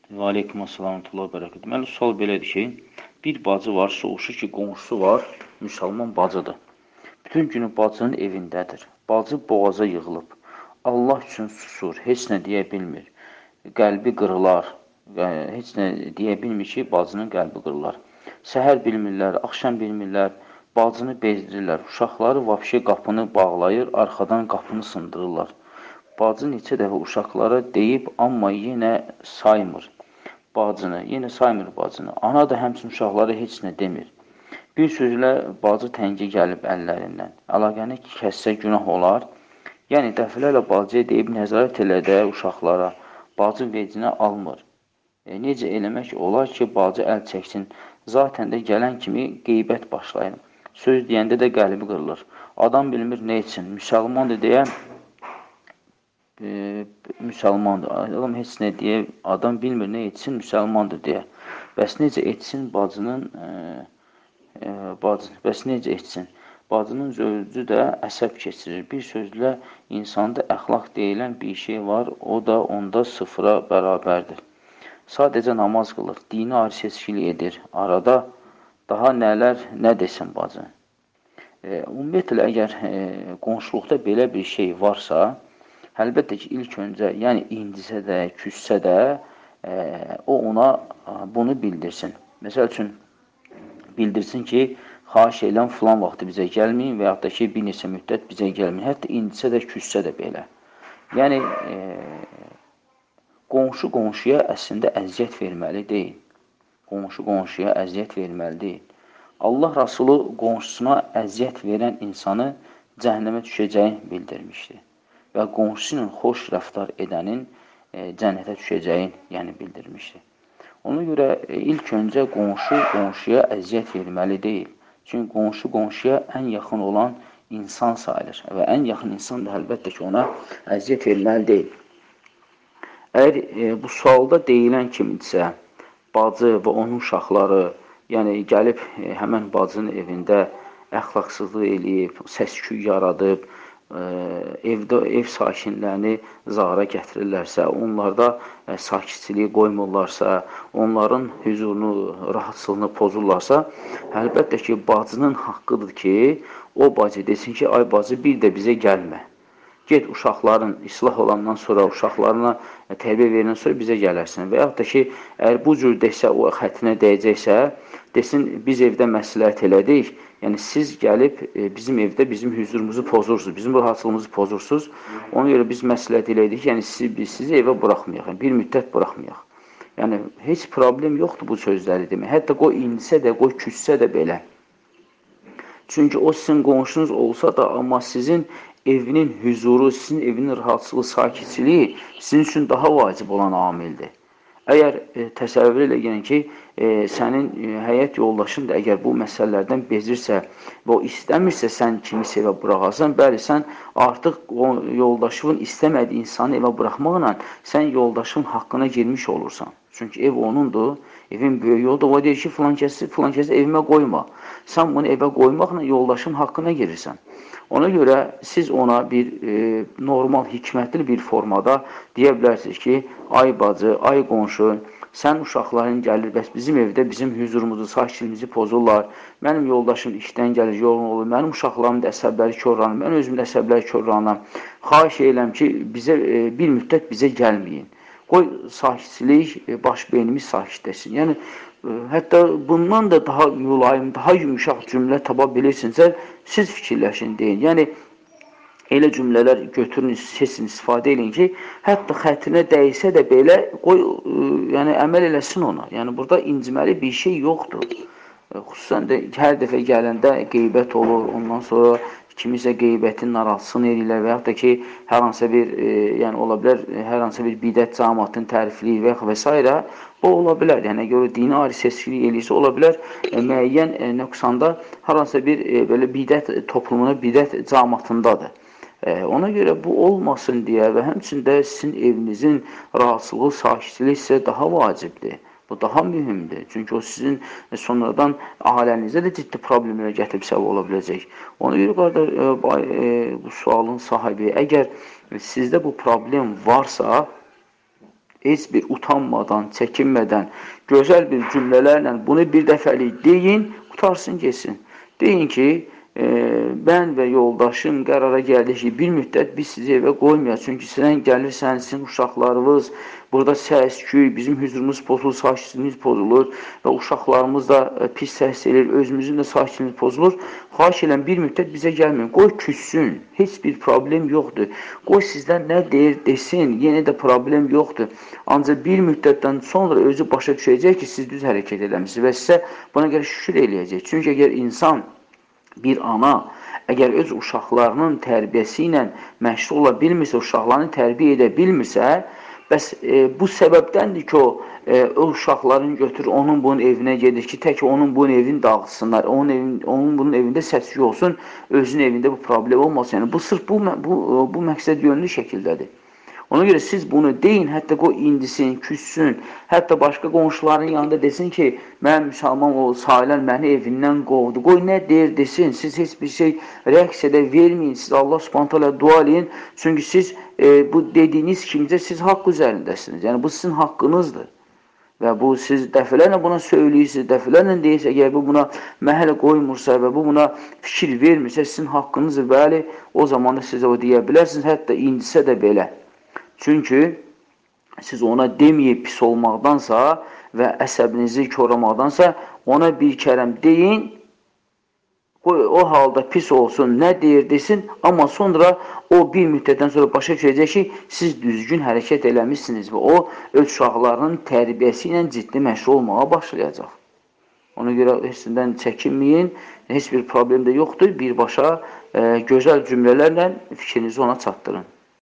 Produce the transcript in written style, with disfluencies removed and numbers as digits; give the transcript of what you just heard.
Və aleykum assalam və bərəkət. Deməli, sual belədir ki, bir bacı var, soruşur ki, qonşusu var, müsəlman bacıdır. Bütün günü bacının evindədir. Bacı boğaza yığılıb. Allah üçün susur, heç nə deyə bilmir. Qəlbi qırılar, heç nə deyə bilmir ki, bacının qəlbi qırılar. Səhər bilmirlər, axşam bilmirlər, bacını bezdirirlər. Uşaqları vapşi qapını bağlayır, arxadan qapını sındırırlar. Bacı neçə dəfə uşaqlara deyib, amma yenə saymır bacını, yenə saymır bacını. Ana da həmçinin uşaqlara heç nə demir. Bir sözlə bacı təngi gəlib əllərindən. Əlaqəni kəssə günah olar. Yəni, dəfələrlə bacıya deyib nəzarət elədə uşaqlara. Bacı vecinə almır. Necə eləmək olar ki, bacı əl çəksin? Zaten də gələn kimi qeybət başlayır. Söz deyəndə də qəlbi qırılır. Adam bilmir nə üçün. Müsəlmandır deyə müsəlmandır. Adam heç nə deyə, adam bilmir nə etsin, müsəlmandır deyə. Bəs necə etsin bacının, bəs necə etsin? Bacının zövcü də əsəb keçirir. Bir sözlə, insanda əxlaq deyilən bir şey var, o da onda sıfıra bərabərdir. Sadəcə namaz qılır, dini ayrı-seçkilik edir. Arada daha nələr, nə desin bacı? Ümumiyyətlə, əgər qonşuluqda belə bir şey varsa, əlbəttə ki, ilk öncə, yəni incisə də, küssə də, o ona bunu bildirsin. Məsəl üçün, bildirsin ki, xahiş edən filan vaxtı bizə gəlməyin və yaxud da ki, bir neçə müddət bizə gəlməyin. Hətta incisə də, küssə də belə. Yəni, qonşu qonşuya əslində əziyyət verməli deyil. Qonşu qonşuya əziyyət verməli deyil. Allah Rasulü qonşusuna əziyyət verən insanı cəhənnəmə düşəcəyi bildirmişdir. Və qonşusu ilə xoş rəftar edənin cənnətə düşəcəyin bildirmişdir. Ona görə ilk öncə qonşu qonşuya əziyyət verməli deyil. Çünki qonşu qonşuya ən yaxın olan insan sayılır və ən yaxın insan da əlbəttə ki, ona əziyyət verməli deyil. Əgər bu sualda deyilən kimidirsə, bacı və onun uşaqları, yəni gəlib həmən bacının evində əxlaqsızlıq eləyib, səs-küy yaradıb, ev sakinlərini zara gətirirlərsə, onlarda sakitçiliyi qoymurlarsa, onların hüzurunu, rahatsızlığını pozurlarsa, əlbəttə ki, bacının haqqıdır ki, o bacı desin ki, ay bacı bir də bizə gəlmə. Get uşaqların islah olandan sonra, uşaqlarına tərbiyə verəndən sonra bizə gələrsən. Və yaxud da ki, əgər bu cür desə, o xəttinə dəyəcəksə, desin, biz evdə məsləhət elədik, yəni siz gəlib bizim evdə bizim hüzurumuzu pozursunuz, bizim rahatsızlığımızı pozursunuz. Ona görə biz məsləhət elədik, yəni sizi evə buraxmayaq, yəni bir müddət buraxmayaq. Yəni, heç problem yoxdur bu sözləri demək. Hətta qoy indisə də, qoy küssə də belə. Çünki o sizin qonşunuz olsa da, amma sizin evinin hüzuru, sizin evinin rahatsızlığı, sakitçiliyi sizin üçün daha vacib olan amildir. Əgər təsəvvür eləyən ki, sənin həyat yoldaşın da əgər bu məsələlərdən bezirsə və o istəmirsə sən kimisə evə buraxasan, bəli, sən artıq o yoldaşın istəmədiyi insanı evə buraxmaqla sən yoldaşın haqqına girmiş olursan. Çünki ev onundur, evin böyüyü odur. O deyir ki, filan kəsi evimə qoyma. Sən bunu evə qoymaqla yoldaşın haqqına girirsən. Ona görə siz ona bir normal, hikmətli bir formada deyə bilərsiniz ki, ay bacı, ay qonşu, sən uşaqların gəlir, bəs bizim evdə bizim hüzurumuzu, sakitliğimizi pozurlar. Mənim yoldaşım işdən gəlir, yorğun olur, mənim uşaqlarım da əsəbləri körranır, mən özüm də əsəbləri körranıram. Xahiş edirəm ki, bir müddət bizə gəlməyin. Qoy sakitçilik, baş beynimiz sakitləşsin. Yəni, hətta bundan da daha mülayim, daha yumuşaq cümlə tapa bilirsinizsə, siz fikirləşin, deyin. Yəni, elə cümlələr götürün, seçin, istifadə edin ki, hətta xətrinə dəysə də belə, qoy, yəni, əməl eləsin ona. Yəni, burada inciməli bir şey yoxdur. Xüsusən də hər dəfə gələndə qeybət olur, ondan sonra kimisə qeybətin narazısını edirlər və yaxud da ki, hər hansı bir, yəni ola bilər, hər hansı bir bidət cəmaatını tərifləyir və yaxud və s. Bu ola bilər, yəni görə dini ayrı-seçkilik eləyirsə, ola bilər müəyyən nöqsanda hər hansı bir belə bidət toplumuna, bidət cəmaatındadır. Ona görə bu olmasın deyə və həmçində sizin evinizin rahatsızlığı, sakitçiliyi sizə daha vacibdir. Bu daha mühümdür. Çünki o sizin sonradan ailənizə də ciddi problemlərə gətirib səbəb ola biləcək. Ona görə bu sualın sahibi, əgər sizdə bu problem varsa, heç bir utanmadan, çəkinmədən, gözəl bir cümlələrlə bunu bir dəfəlik deyin, qutarsın geçsin. Deyin ki, mən və yoldaşım qərara gəldik ki, bir müddət biz sizi evə qoymayaq. Çünki sizdən gəlirsən, sizin uşaqlarınız, burada səs-küy, bizim hüzurumuz pozulur, sakinliyimiz pozulur və uşaqlarımız da pis səs edir, özümüzün də sakinliyimiz pozulur. Xahiş edən bir müddət bizə gəlməyin. Qoy küssün, heç bir problem yoxdur. Qoy sizdən nə deyir, desin, yenə də problem yoxdur. Ancaq bir müddətdən sonra özü başa düşəcək ki, siz düz hərəkət edəmişsiniz və sizə buna görə şükür eləyəcək. Çünki əgər insan, bir ana, əgər öz uşaqlarının tərbiyəsi ilə məşğul ola bilmirsə, uşaqlarını tərbiyə edə bilmirsə, bəs bu səbəbdəndir ki, o uşaqların götürür, onun bunun evinə gedir ki, tək onun bunun evini dağıtsınlar, onun bunun evində səs-küy olsun, özünün evində bu problem olmasın. Yəni, bu sırf bu məqsəd yönlü şəkildədir. Ona görə siz bunu deyin, hətta qoy indisin, küssün, hətta başqa qonşuların yanında desin ki, mən müsəlman o sahilən məni evindən qovdu. Qoy nə deyir desin, siz heç bir şey reaksiyada verməyin, siz Allah subhanət hələ dua eləyin. Çünki siz bu dediyiniz kimcə siz haqq üzərindəsiniz. Yəni bu sizin haqqınızdır. Və bu siz dəfələrlə buna söyləyirsiniz, dəfələrlə deyirsiniz, əgər bu buna məhələ qoymursa və bu buna fikir vermirsə, sizin haqqınızdır. Bəli, o zaman da sizə o deyə bilərsiniz, hətta indisə də belə. Çünki siz ona deməyib pis olmaqdansa və əsəbinizi korlamaqdansa ona bir kərəm deyin, o halda pis olsun, nə deyir desin, amma sonra o bir müddətdən sonra başa düşəcək ki, siz düzgün hərəkət eləmişsiniz və o öz uşaqlarının tərbiyəsi ilə ciddi məşğul olmağa başlayacaq. Ona görə həsindən çəkinməyin, heç bir problem də yoxdur, birbaşa gözəl cümlələrlə fikrinizi ona çatdırın.